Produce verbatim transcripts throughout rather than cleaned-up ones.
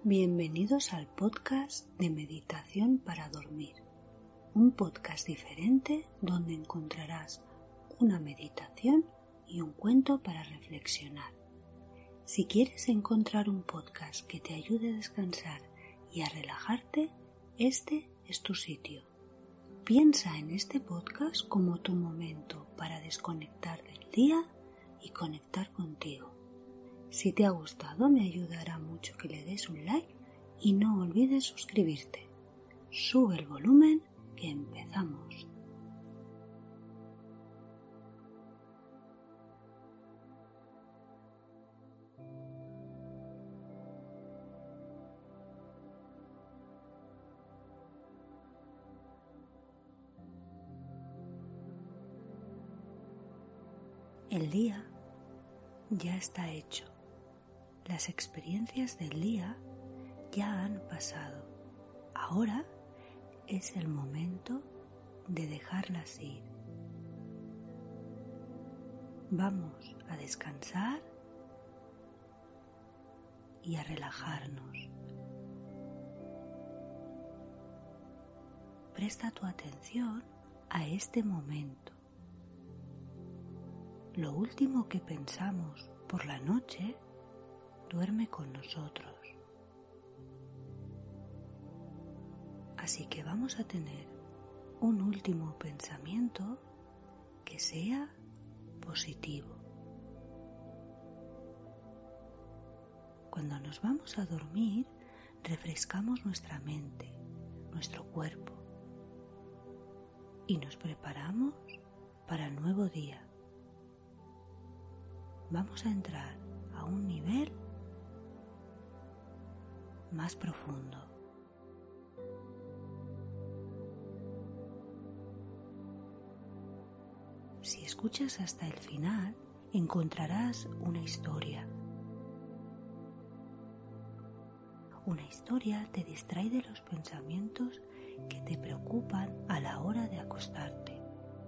Bienvenidos al podcast de Meditación para Dormir, un podcast diferente donde encontrarás una meditación y un cuento para reflexionar. Si quieres encontrar un podcast que te ayude a descansar y a relajarte, este es tu sitio. Piensa en este podcast como tu momento para desconectar del día y conectar contigo. Si te ha gustado, me ayudará mucho que le des un like y no olvides suscribirte. Sube el volumen que empezamos. El día ya está hecho. Las experiencias del día ya han pasado. Ahora es el momento de dejarlas ir. Vamos a descansar y a relajarnos. Presta tu atención a este momento. Lo último que pensamos por la noche duerme con nosotros. Así que vamos a tener un último pensamiento que sea positivo. Cuando nos vamos a dormir, refrescamos nuestra mente, nuestro cuerpo y nos preparamos para el nuevo día. Vamos a entrar a un nivel más profundo. Si escuchas hasta el final, encontrarás una historia. Una historia te distrae de los pensamientos que te preocupan a la hora de acostarte.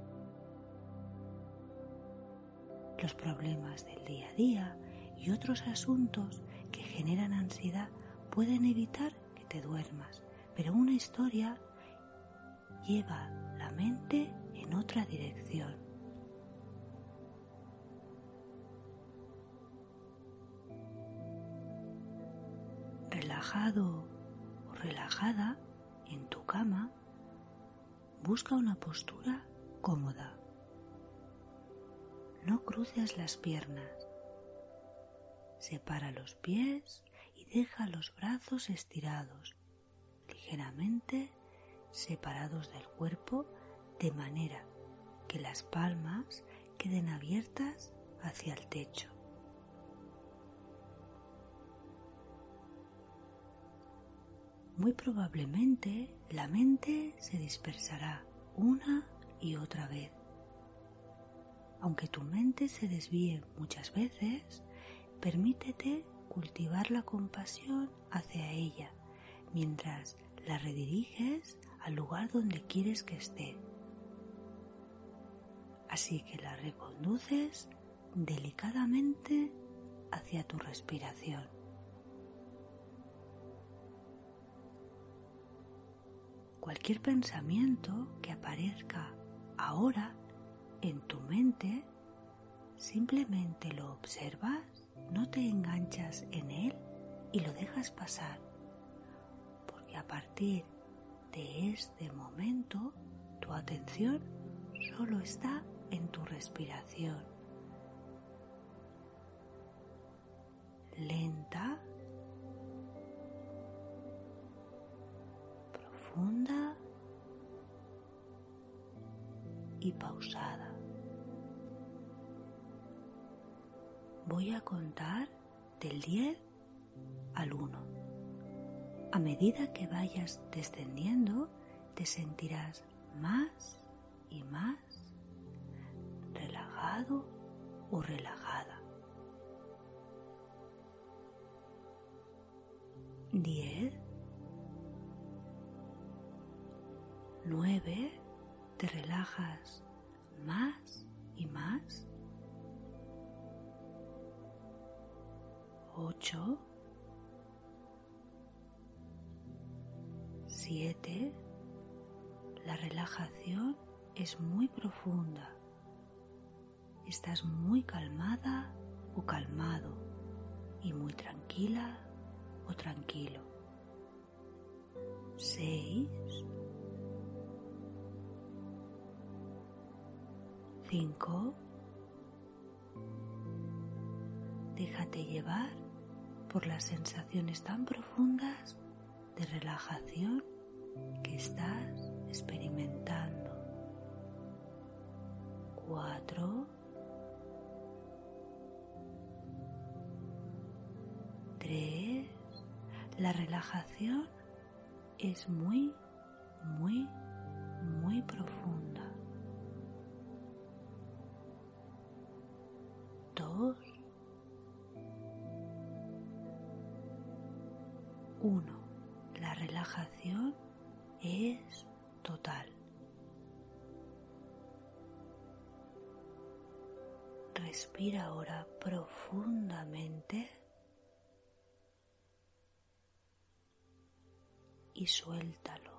Los problemas del día a día y otros asuntos que generan ansiedad pueden evitar que te duermas, pero una historia lleva la mente en otra dirección. Relajado o relajada en tu cama, busca una postura cómoda. No cruces las piernas. Separa los pies y deja los brazos estirados, ligeramente separados del cuerpo, de manera que las palmas queden abiertas hacia el techo. Muy probablemente la mente se dispersará una y otra vez. Aunque tu mente se desvíe muchas veces, permítete cultivar la compasión hacia ella mientras la rediriges al lugar donde quieres que esté. Así que la reconduces delicadamente hacia tu respiración. Cualquier pensamiento que aparezca ahora en tu mente, simplemente lo observas, no te enganchas en él y lo dejas pasar, porque a partir de este momento tu atención solo está en tu respiración. Lenta, profunda y pausada. Voy a contar del diez al uno. A medida que vayas descendiendo, te sentirás más y más relajado o relajada. diez, nueve, te relajas más y más. ocho, siete. La relajación es muy profunda. Estás muy calmada o calmado y muy tranquila o tranquilo. seis. cinco. Déjate llevar por las sensaciones tan profundas de relajación que estás experimentando. Cuatro. Tres. La relajación es muy, muy, muy profunda. Dos. Uno. La relajación es total. Respira ahora profundamente y suéltalo.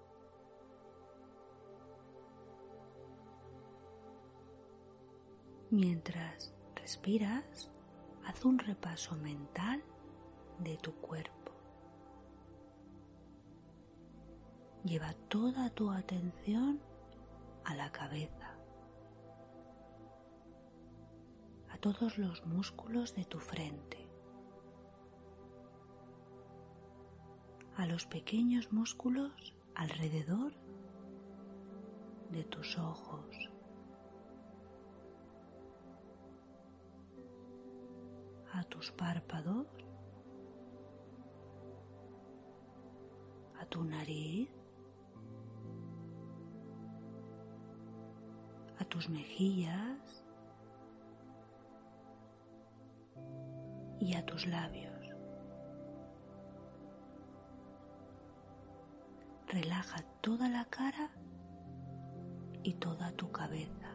Mientras respiras, haz un repaso mental de tu cuerpo. Lleva toda tu atención a la cabeza, a todos los músculos de tu frente, a los pequeños músculos alrededor de tus ojos, a tus párpados, a tu nariz, a tus mejillas y a tus labios. Relaja toda la cara y toda tu cabeza.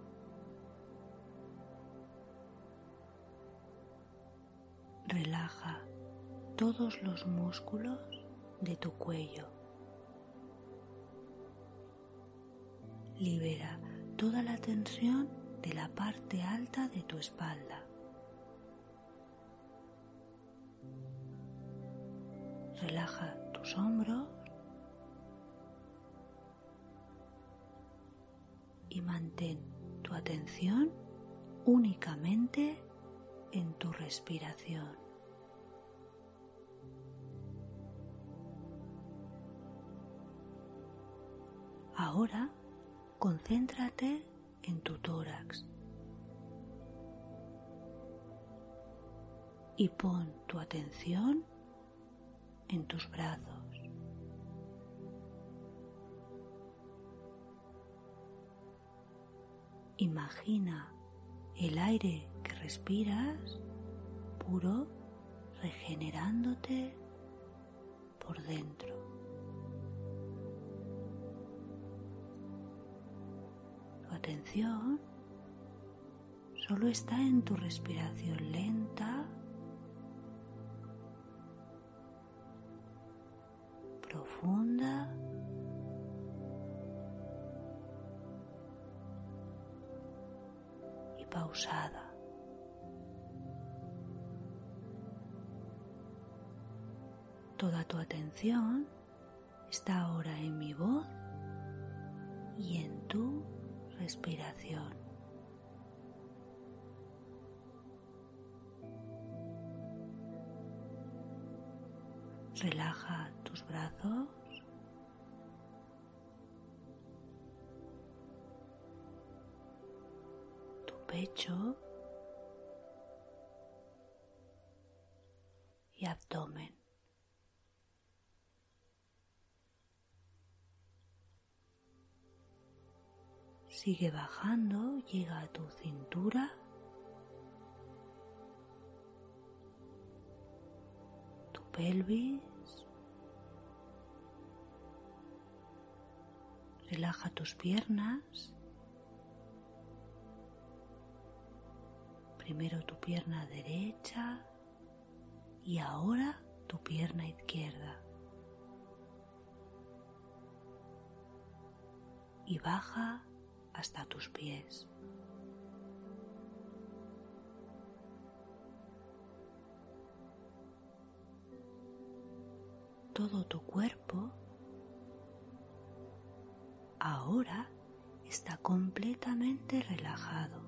Relaja todos los músculos de tu cuello. Libera toda la tensión de la parte alta de tu espalda. Relaja tus hombros y mantén tu atención únicamente en tu respiración. Ahora concéntrate en tu tórax y pon tu atención en tus brazos. Imagina el aire que respiras puro regenerándote por dentro. Tu atención solo está en tu respiración lenta, profunda y pausada. Toda tu atención está ahora en mi voz y en tu respiración. Relaja tus brazos, tu pecho y abdomen. Sigue bajando, llega a tu cintura, tu pelvis. Relaja tus piernas. Primero tu pierna derecha y ahora tu pierna izquierda. y baja hasta tus pies. Todo tu cuerpo ahora está completamente relajado.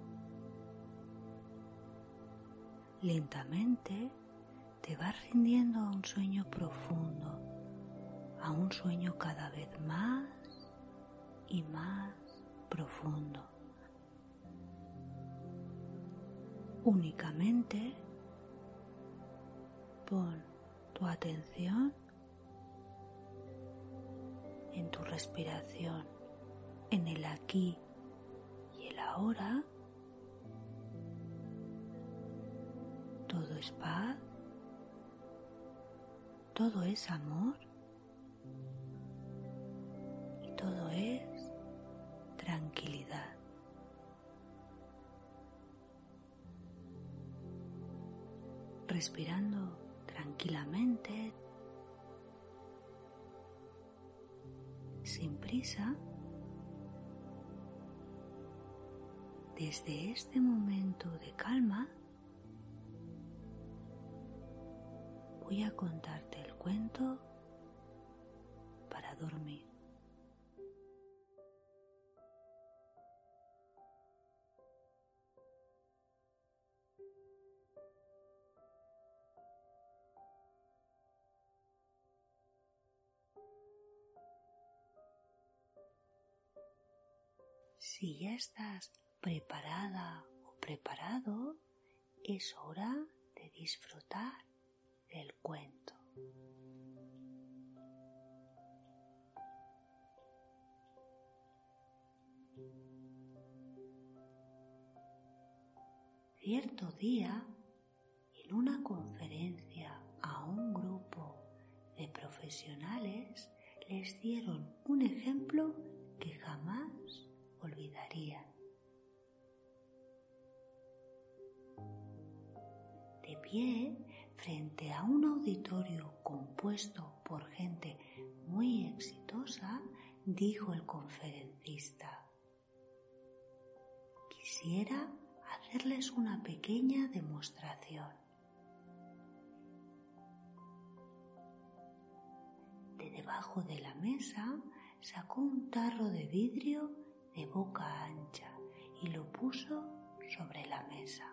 Lentamente te vas rindiendo a un sueño profundo, a un sueño cada vez más y más profundo. Únicamente pon tu atención en tu respiración, en el aquí y el ahora. Todo es paz, todo es amor y todo es tranquilidad. Respirando tranquilamente, sin prisa, desde este momento de calma, voy a contarte el cuento para dormir. Si ya estás preparada o preparado, es hora de disfrutar del cuento. Cierto día, en una conferencia a un grupo de profesionales, les dieron un ejemplo que jamás olvidarían. De pie, frente a un auditorio compuesto por gente muy exitosa, dijo el conferencista: quisiera hacerles una pequeña demostración. De debajo de la mesa sacó un tarro de vidrio de boca ancha y lo puso sobre la mesa.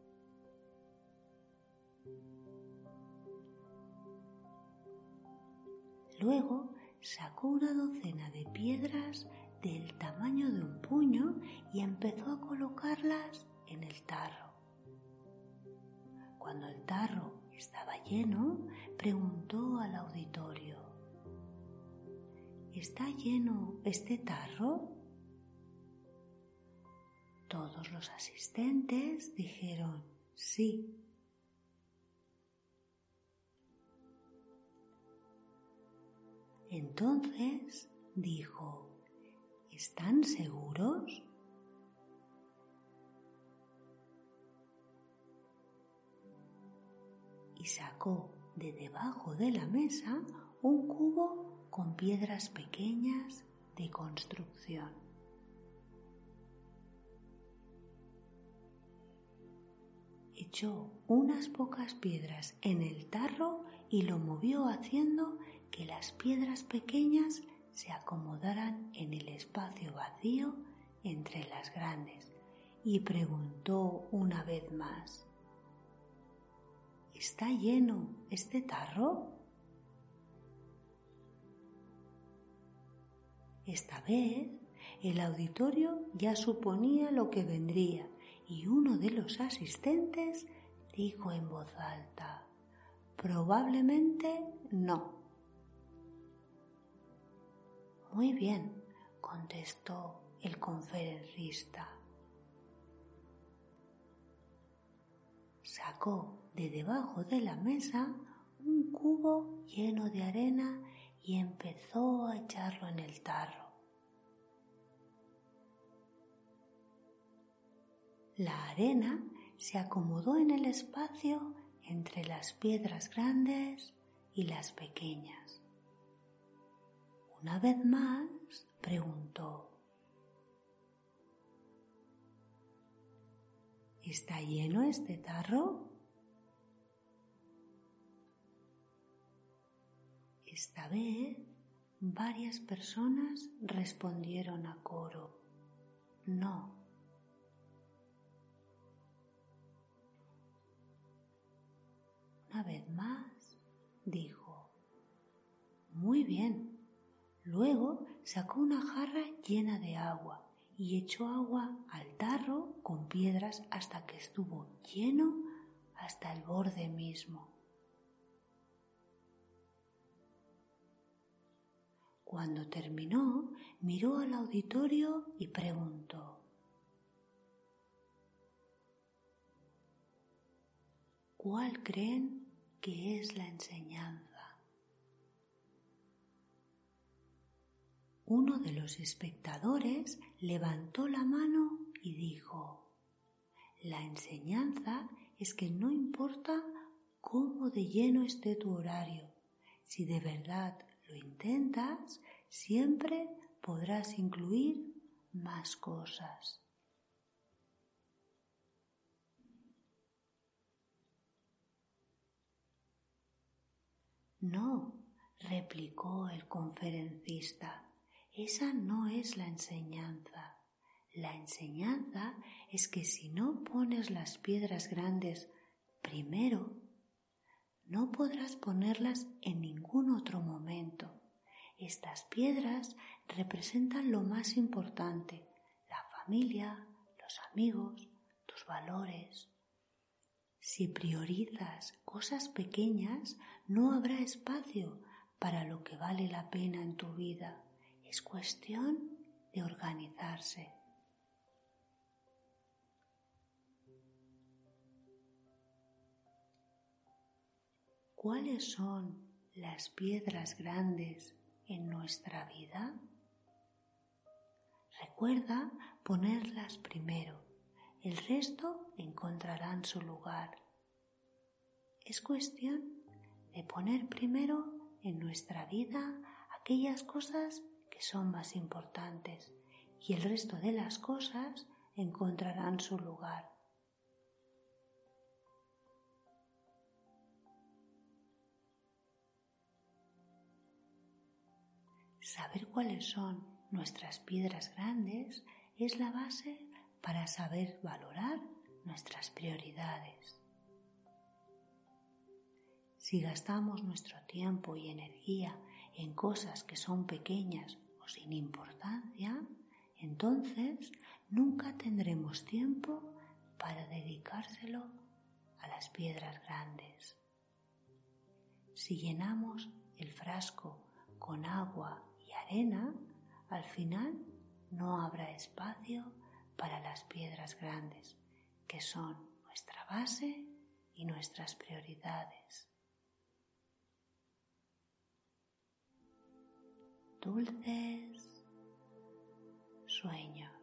Luego sacó una docena de piedras del tamaño de un puño y empezó a colocarlas en el tarro. Cuando el tarro estaba lleno, preguntó al auditorio: ¿está lleno este tarro? Todos los asistentes dijeron sí. Entonces dijo: ¿están seguros? Y sacó de debajo de la mesa un cubo con piedras pequeñas de construcción. Echó unas pocas piedras en el tarro y lo movió haciendo que las piedras pequeñas se acomodaran en el espacio vacío entre las grandes, y preguntó una vez más: ¿está lleno este tarro? Esta vez el auditorio ya suponía lo que vendría y uno de los asistentes dijo en voz alta: probablemente no. Muy bien, contestó el conferencista. Sacó de debajo de la mesa un cubo lleno de arena y empezó a echarlo en el tarro. La arena se acomodó en el espacio entre las piedras grandes y las pequeñas. Una vez más preguntó: ¿está lleno este tarro? Esta vez varias personas respondieron a coro: no. Una vez más dijo: muy bien. Luego sacó una jarra llena de agua y echó agua al tarro con piedras hasta que estuvo lleno hasta el borde mismo. Cuando terminó, miró al auditorio y preguntó: ¿cuál creen que es la enseñanza? Uno de los espectadores levantó la mano y dijo: la enseñanza es que no importa cómo de lleno esté tu horario, si de verdad lo intentas, siempre podrás incluir más cosas. No, replicó el conferencista, esa no es la enseñanza. La enseñanza es que si no pones las piedras grandes primero, no podrás ponerlas en ningún otro momento. Estas piedras representan lo más importante: la familia, los amigos, tus valores. Si priorizas cosas pequeñas, no habrá espacio para lo que vale la pena en tu vida. Es cuestión de organizarse. ¿Cuáles son las piedras grandes en nuestra vida? Recuerda ponerlas primero. El resto encontrarán su lugar. Es cuestión de poner primero en nuestra vida aquellas cosas que son más importantes y el resto de las cosas encontrarán su lugar. Saber cuáles son nuestras piedras grandes es la base para saber valorar nuestras prioridades. Si gastamos nuestro tiempo y energía en cosas que son pequeñas o sin importancia, entonces nunca tendremos tiempo para dedicárselo a las piedras grandes. Si llenamos el frasco con agua y arena, al final no habrá espacio para las piedras grandes, que son nuestra base y nuestras prioridades. Dulces sueños.